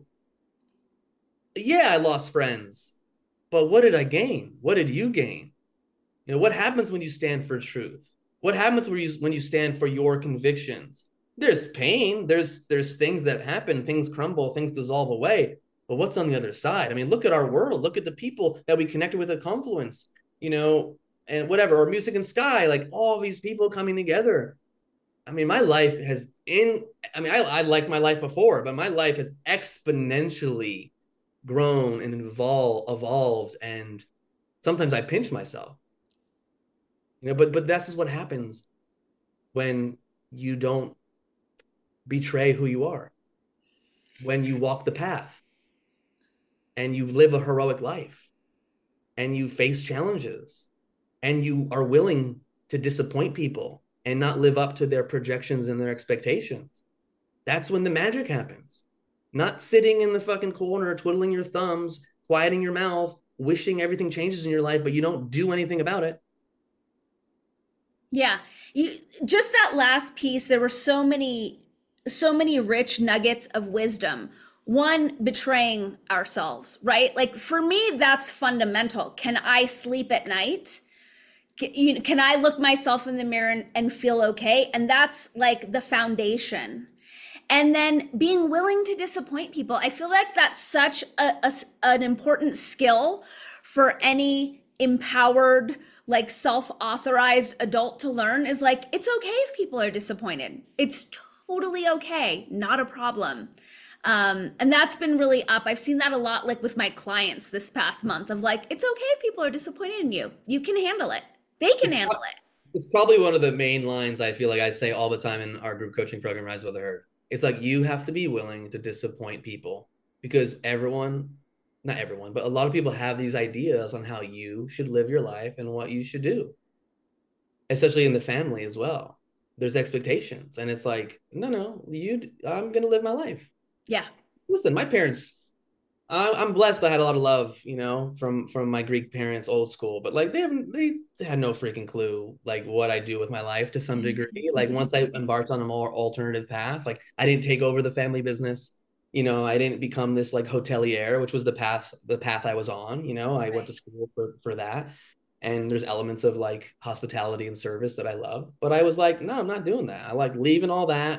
yeah, I lost friends, but what did I gain? What did you gain? You know, what happens when you stand for truth? What happens when you stand for your convictions? There's pain, there's things that happen, things crumble, things dissolve away. But what's on the other side? I mean, look at our world, look at the people that we connected with at Confluence, you know, and whatever, or Music and Sky, like all these people coming together. I mean, my life has in I mean, I like my life before, but my life has exponentially grown and evolved, and sometimes I pinch myself, you know. But this is what happens when you don't betray who you are, when you walk the path and you live a heroic life and you face challenges and you are willing to disappoint people and not live up to their projections and their expectations. That's when the magic happens. Not sitting in the fucking corner, twiddling your thumbs, quieting your mouth, wishing everything changes in your life, but you don't do anything about it. Yeah. You just that last piece, there were so many rich nuggets of wisdom. One, betraying ourselves, right? Like for me, that's fundamental. Can I sleep at night? Can I look myself in the mirror and feel okay? And that's like the foundation. And then being willing to disappoint people. I feel like that's such an important skill for any empowered, like self-authorized adult to learn, is like it's okay if people are disappointed. It's totally okay, not a problem. And that's been really up. I've seen that a lot, like with my clients this past month, of like it's okay if people are disappointed in you. You can handle it. They can It's, handle it. it's probably one of the main lines I feel like I say all the time in our group coaching program, Rise with the Herd. It's like you have to be willing to disappoint people because not everyone, but a lot of people have these ideas on how you should live your life and what you should do, especially in the family as well. There's expectations, and it's like, no, I'm gonna live my life. Yeah. Listen, my parents, I'm blessed. I had a lot of love, you know, from my Greek parents, old school. But like they had no freaking clue like what I do with my life to some degree. Like once I embarked on a more alternative path, like I didn't take over the family business. You know, I didn't become this like hotelier, which was the path I was on. You know, I went Right. to school for that, and there's elements of like hospitality and service that I love. But I was like, no, I'm not doing that. I like leaving all that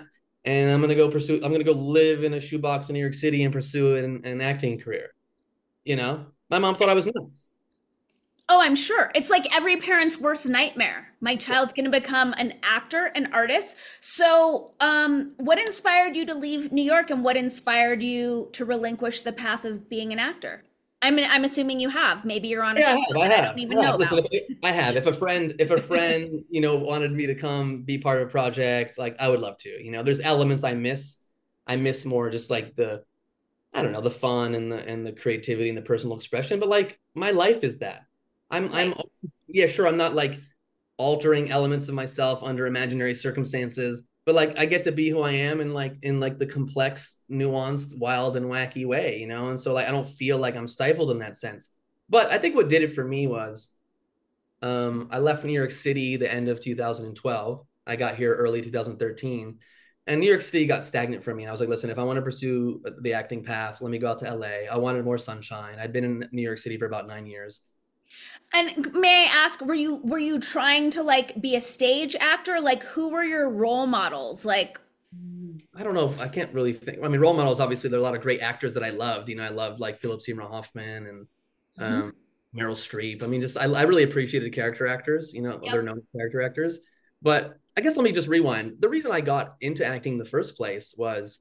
and I'm gonna go live in a shoebox in New York City and pursue an acting career. You know, my mom thought I was nuts. Oh, I'm sure. It's like every parent's worst nightmare. My child's going to become an actor, an artist. So, what inspired you to leave New York and what inspired you to relinquish the path of being an actor? I'm assuming you have. Maybe you're on a Yeah, show I have. I that I have. don't even I know have. Listen, about. I have. If a friend, wanted me to come be part of a project, like I would love to. There's elements I miss. I miss more just like I don't know, the fun and the creativity and the personal expression. But like my life is that. I'm Right. yeah, sure. I'm not like altering elements of myself under imaginary circumstances, but like I get to be who I am in like the complex, nuanced, wild, and wacky way. And so like I don't feel like I'm stifled in that sense. But I think what did it for me was I left New York City the end of 2012. I got here early 2013. And New York City got stagnant for me. And I was like, listen, if I want to pursue the acting path, let me go out to LA. I wanted more sunshine. I'd been in New York City for about 9 years. And may I ask, were you trying to like be a stage actor? Like who were your role models? Like I don't know. I can't really think. I mean, role models, obviously, there are a lot of great actors that I loved. I loved like Philip Seymour Hoffman and Mhm. Meryl Streep. I mean, I really appreciated character actors. They're Yep. known as character actors. But I guess let me just rewind. The reason I got into acting in the first place was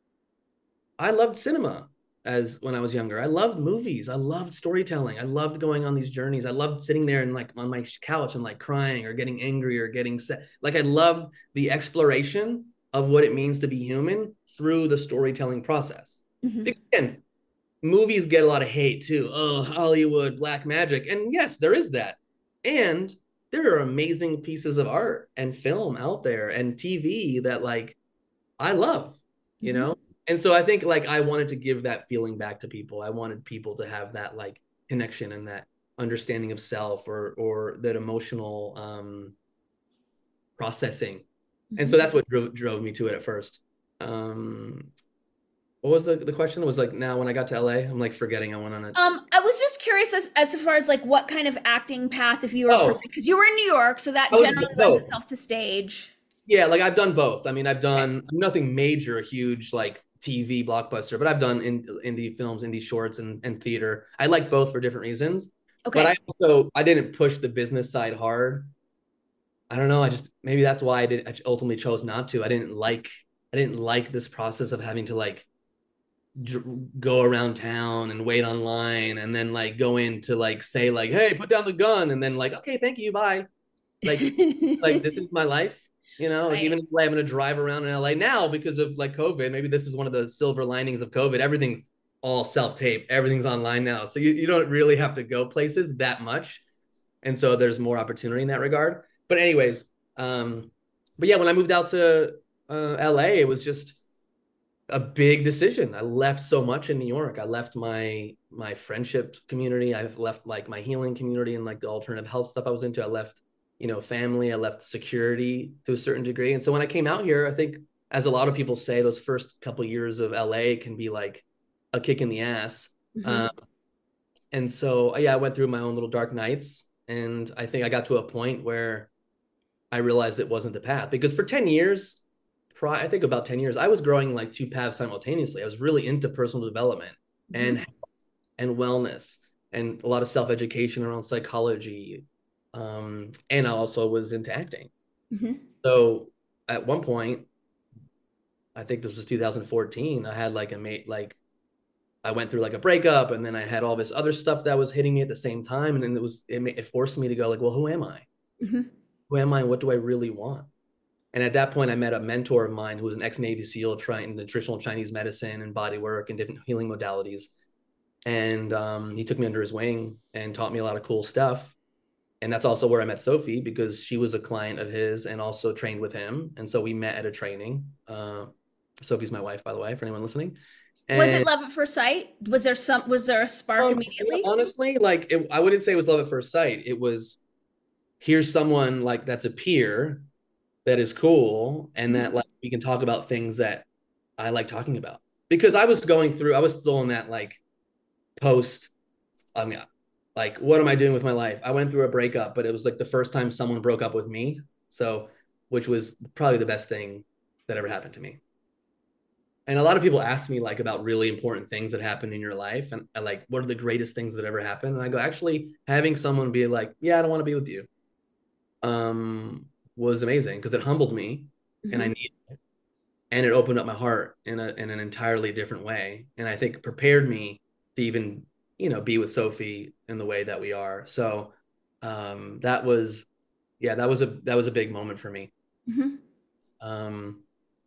I loved cinema as when I was younger. I loved movies. I loved storytelling. I loved going on these journeys. I loved sitting there and like on my couch and like crying or getting angry or getting sad. Like I loved the exploration of what it means to be human through the storytelling process. Mhm. Because again, movies get a lot of hate too. Oh, Hollywood, black magic. And yes, there is that. And there are amazing pieces of art and film out there and TV that like I love, you Mhm. know? And so I think like I wanted to give that feeling back to people. I wanted people to have that like connection and that understanding of self or that emotional processing. And so Mhm. that's what drove me to it at first. Um what was the question? It was like now when I got to LA, I'm like forgetting I went on it. I was just curious as far as like what kind of acting path if you were Oh, because you were in New York, so that I was generally lends both. itself to stage. Yeah, like I've done both. I mean, I've Okay. done nothing major, huge like TV blockbuster, but I've done indie films, indie shorts, and theater. I like both for different reasons. But Okay. I didn't push the business side hard. I don't know. I just maybe that's why I ultimately chose not to. I didn't like this process of having to like go around town and wait online and then like go in to like say like, hey, put down the gun, and then like, okay, thank you, bye. Like this is my life. Like Right. even if I'm going to drive around in LA now because of like COVID, maybe this is one of the silver linings of COVID. Everything's all self-tape, everything's online now. So you don't really have to go places that much. And so there's more opportunity in that regard. But anyways, but yeah, when I moved out to LA, it was just a big decision. I left so much in New York. I left my friendship community. I've left like my healing community and like the alternative health stuff I was into. I left, family. I left security to a certain degree. And so when I came out here, I think as a lot of people say, those first couple of years of LA can be like a kick in the ass. Mhm. Um, and so yeah, I went through my own little dark nights, and I think I got to a point where I realized it wasn't the path because for 10 years, I think about 10 years, I was growing like two paths simultaneously. I was really into personal development Mhm. and wellness and a lot of self-education around psychology. And I also was into acting. Mhm. So at one point, I think this was 2014, I had like a mate, like I went through like a breakup, and then I had all this other stuff that was hitting me at the same time. And then it forced me to go like, well, who am I? Mhm. Who am I? What do I really want? And at that point, I met a mentor of mine who was an ex-Navy SEAL trying nutritional Chinese medicine and body work and different healing modalities. And he took me under his wing and taught me a lot of cool stuff. And that's also where I met Sophie because she was a client of his and also trained with him. And so we met at a training. Sophie's my wife, by the way, for anyone listening. Was it And love at first sight? Was there a spark immediately? honestly, like I wouldn't say it was love at first sight. It was here's someone like that's a peer that is cool and Mhm. that like we can talk about things that I like talking about. Because I was still in that like post, I mean, like, what am I doing with my life? I went through a breakup, but it was like the first time someone broke up with me. So, which was probably the best thing that ever happened to me. And a lot of people ask me like about really important things that happen in your life, and I like, what are the greatest things that ever happened? And I go, actually, having someone be like, yeah, I don't want to be with you, um, was amazing because it humbled me, and I Hmm. need, and it opened up my heart in an entirely different way, and I think prepared me to even, be with Sophie in the way that we are. So, that was, yeah, that was a big moment for me. Hmm. Um,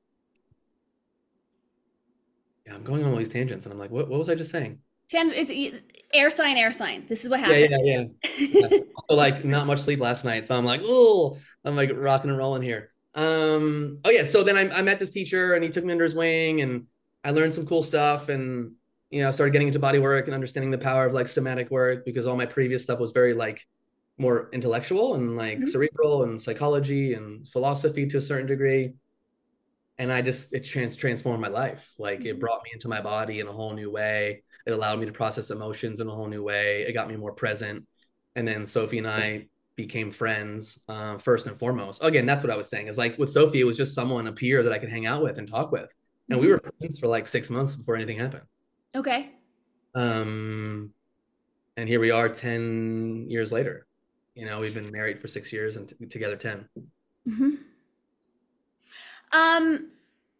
yeah, I'm going on all these tangents, and I'm like, what was I just saying? Air sign, air sign. This is what Yeah, happens. yeah, yeah. Yeah. Also, like, not much sleep last night, so I'm like, oh, I'm like rocking and rolling here. Oh yeah, so then I met this teacher, and he took me under his wing, and I learned some cool stuff, and started getting into body work and understanding the power of like somatic work, because all my previous stuff was very like more intellectual and like Mhm. cerebral and psychology and philosophy to a certain degree. And I just it transformed my life. Like, it Mhm. brought me into my body in a whole new way. It allowed me to process emotions in a whole new way. It got me more present. And then Sophie and I became friends, first and foremost. Again, that's what I was saying, is like with Sophie, it was just someone, a peer that I could hang out with and talk with, and we Mhm. were friends for like 6 months before anything happened. Okay. um and here we are 10 years later. We've been married for 6 years and together 10. Hmm. Um,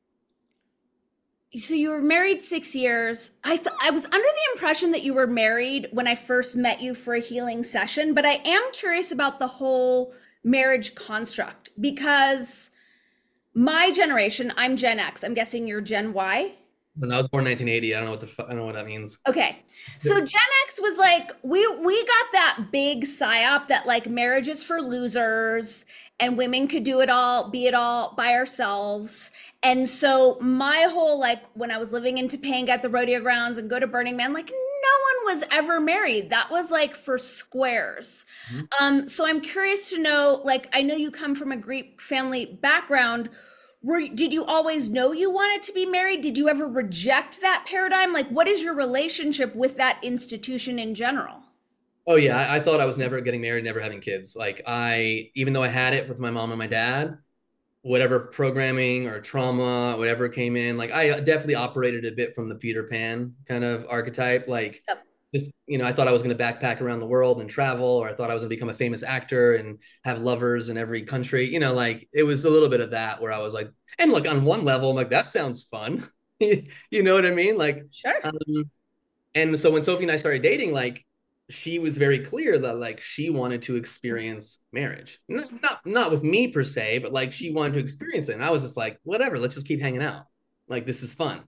so you were married 6 years. I was under the impression that you were married when I first met you for a healing session, but I am curious about the whole marriage construct because my generation, I'm Gen X. I'm guessing you're Gen Y. When I was born in 1980, I don't know I don't know what that means. Okay. So Gen X was like we got that big psyop that like marriage is for losers and women could do it all, be it all by ourselves. And so my whole like when I was living in Topanga at the rodeo grounds and go to Burning Man, like no one was ever married. That was like for squares. Mhm. So I'm curious to know, like I know you come from a Greek family background, did you always know you wanted to be married? Did you ever reject that paradigm? Like, what is your relationship with that institution in general? Oh yeah, I thought I was never getting married, never having kids. Like, even though I had it with my mom and my dad, whatever programming or trauma, whatever came in, like I definitely operated a bit from the Peter Pan kind of archetype. Like, Yep. just, I thought I was going to backpack around the world and travel, or I thought I was going to become a famous actor and have lovers in every country. Like it was a little bit of that where I was like, and look, on one level, I'm like, that sounds fun. You know what I mean? Like, Sure. um, and so when Sophie and I started dating, like, she was very clear that like she wanted to experience marriage, not with me per se, but like she wanted to experience it, and I was just like, whatever, let's just keep hanging out, like this is fun.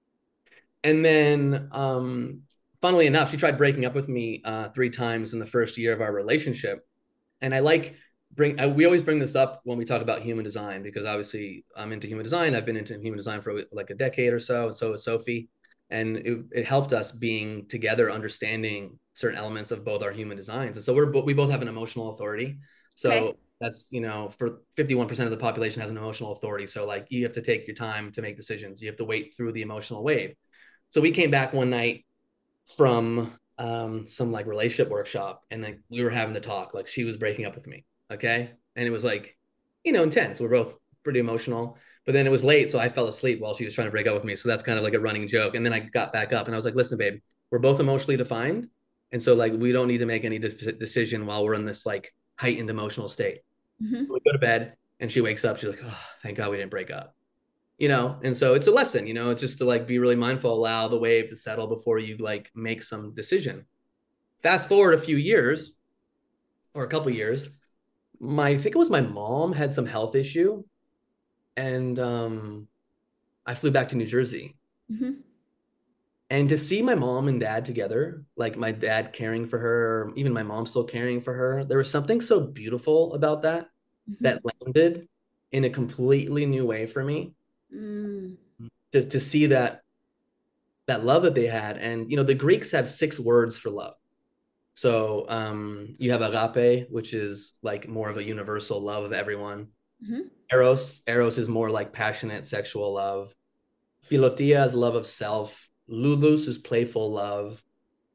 And then, funnily enough, she tried breaking up with me 3 times in the first year of our relationship. And I like we always bring this up when we talk about human design, because obviously I'm into human design. I've been into human design for like a decade or so, and so is Sophie. And it helped us being together, understanding certain elements of both our human designs. And so we both have an emotional authority. Okay. So that's, for 51% of the population has an emotional authority. So like you have to take your time to make decisions. You have to wait through the emotional wave. So we came back one night from some like relationship workshop, and then we were having to talk. Like, she was breaking up with me. Okay. And it was like, intense. We're both pretty emotional. But then it was late, so I fell asleep while she was trying to break up with me. So that's kind of like a running joke. And then I got back up and I was like, listen, babe, we're both emotionally defined. And so like we don't need to make any decision while we're in this like heightened emotional state. So Hmm. we go to bed, and she wakes up. She's like, oh, thank God we didn't break up. And so it's a lesson. It's just to like be really mindful, allow the wave to settle before you like make some decision. Fast forward a few years, or a couple years, I think it was my mom had some health issue, and I flew back to New Jersey. Hmm. And to see my mom and dad together, like my dad caring for her, even my mom still caring for her, there was something so beautiful about that, Hmm. that landed in a completely new way for me. Mm. To see that love that they had. And the Greeks have 6 words for love. So you have agape, which is like more of a universal love of everyone. Hmm. Eros is more like passionate sexual love. Philotia is love of self. Ludus is playful love.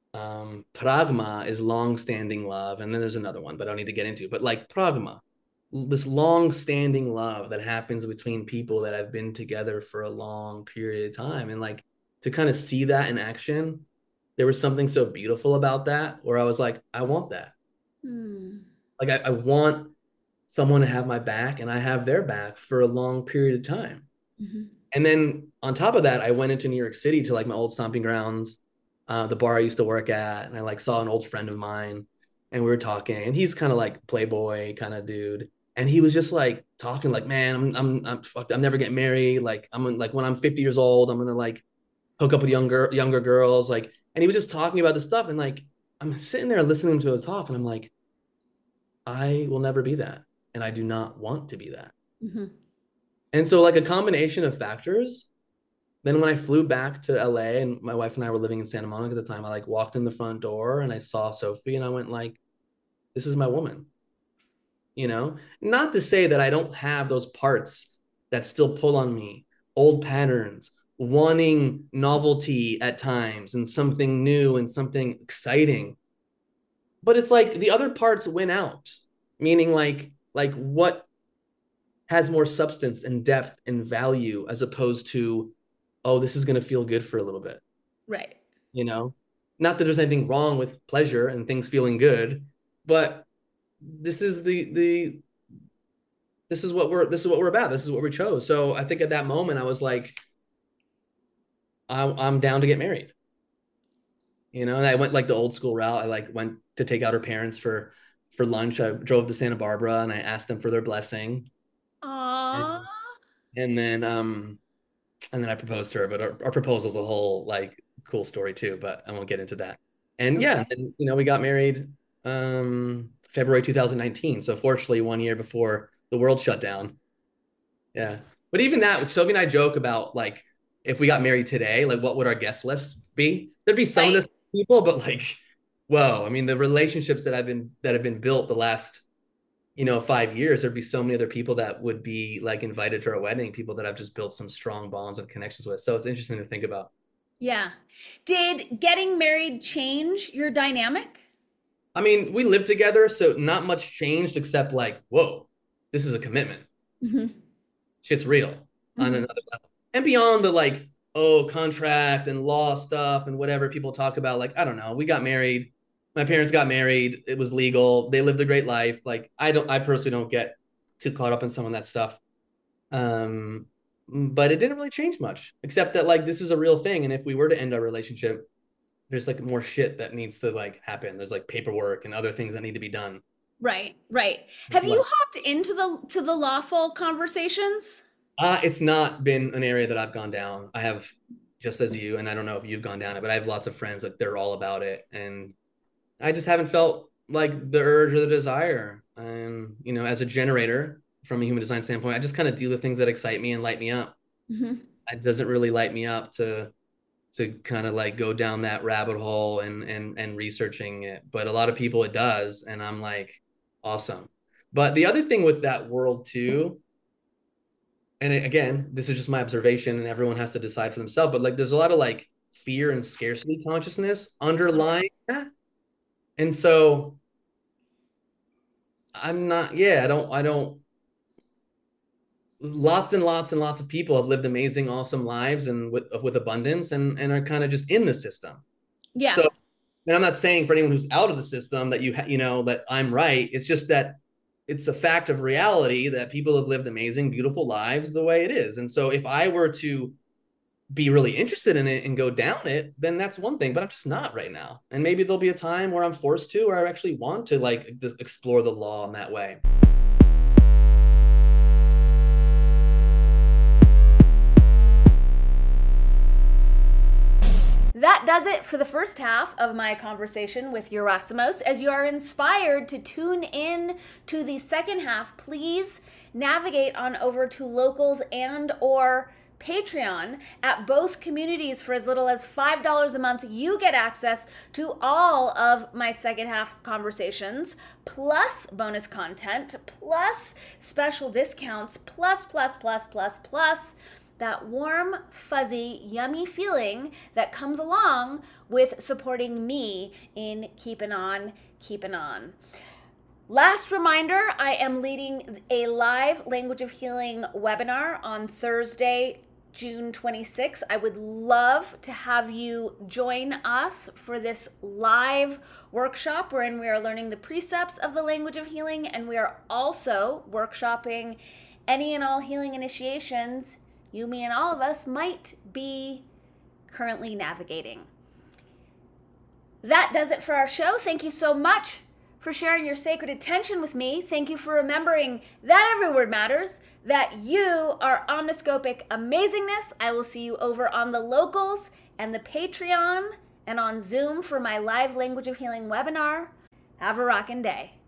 Pragma is long-standing love, and then there's another one, but I don't need to get into. But like pragma, this long-standing love that happens between people that have been together for a long period of time. And like to kind of see that in action, there was something so beautiful about that where I was like, I want that. Mm. Like I want someone to have my back and I have their back for a long period of time. Mm-hmm. And then on top of that, I went into New York City to like my old stomping grounds, the bar I used to work at, and I like saw an old friend of mine, and we were talking, and he's kind of like playboy kind of dude, and he was just like talking like, man, I'm fucked, I'm never getting married, like like when I'm 50 years old, I'm gonna like hook up with younger girls, like, and he was just talking about this stuff, and like I'm sitting there listening to his talk, and I'm like, I will never be that, and I do not want to be that. Mm-hmm. And so like a combination of factors. Then when I flew back to LA and my wife and I were living in Santa Monica at the time, I like walked in the front door and I saw Sophie and I went like, this is my woman, you know? Not to say that I don't have those parts that still pull on me, old patterns, wanting novelty at times and something new and something exciting. But it's like the other parts win out, meaning like what has more substance and depth and value as opposed to, oh, this is going to feel good for a little bit, Right. you know? Not that there's anything wrong with pleasure and things feeling good, but this is this is what we're about. This is what we chose. So I think at that moment I was like, I'm down to get married, you know. And I went like the old school route. I like went to take out her parents for lunch. I drove to Santa Barbara and I asked them for their blessing, Aww. and, and then I proposed to her. But our proposal's a whole like cool story too. But I won't get into that. And yeah, Okay. and, you know, we got married February 2019. So fortunately, 1 year before the world shut down. Yeah. But even that, Sylvie and I joke about like if we got married today, like what would our guest list be? There'd be some of Right. this people, but like, whoa, I mean, the relationships that have been built the last, you know, 5 years, there'd be so many other people that would be like invited to our wedding, people that I've just built some strong bonds and connections with. So it's interesting to think about. Yeah. Did getting married change your dynamic? I mean, we lived together, so not much changed except like, whoa, this is a commitment. Mm-hmm. Shit's real on Mm-hmm. another level. And beyond the like, oh, contract and law stuff and whatever people talk about, like, I don't know. We got married. My parents got married. It was legal. They lived a great life. Like, I personally don't get too caught up in some of that stuff. Um, but it didn't really change much, except that like this is a real thing. And if we were to end our relationship, there's like more shit that needs to like happen. There's like paperwork and other things that need to be done. Right, right. Have Just you like hopped into the lawful conversations? It's not been an area that I've gone down. I have, just as you, and I don't know if you've gone down it, but I have lots of friends that they're all about it, and I just haven't felt like the urge or the desire. And you know, as a generator from a human design standpoint, I just kind of do the things that excite me and light me up. Mm-hmm. It doesn't really light me up to kind of like go down that rabbit hole and researching it, but a lot of people it does, and I'm like, awesome. But the other thing with that world too, and again, this is just my observation and everyone has to decide for themselves, but like there's a lot of like fear and scarcity consciousness underlying that. And so I'm not, yeah, I don't, lots and lots and lots of people have lived amazing, awesome lives and with abundance and are kind of just in the system. Yeah. So, and I'm not saying for anyone who's out of the system that you know, that I'm right. It's just that it's a fact of reality that people have lived amazing, beautiful lives the way it is. And so if I were to be really interested in it and go down it, then that's one thing, but I'm just not right now. And maybe there'll be a time where I'm forced to, or I actually want to like explore the law in that way. That does it for the first half of my conversation with Yerasimos. As you are inspired to tune in to the second half, please navigate on over to Locals and or Patreon. At both communities for as little as $5 a month, you get access to all of my second half conversations, plus bonus content, plus special discounts, plus that warm, fuzzy, yummy feeling that comes along with supporting me in keeping on, keeping on. Last reminder, I am leading a live Language of Healing webinar on Thursday, June 26th. I would love to have you join us for this live workshop wherein we are learning the precepts of the Language of Healing, and we are also workshopping any and all healing initiations you, me, and all of us might be currently navigating. That does it for our show. Thank you so much for sharing your sacred attention with me. Thank you for remembering that every word matters, that you are omniscopic amazingness. I will see you over on the Locals and the Patreon and on Zoom for my live Language of Healing webinar. Have a rockin' day.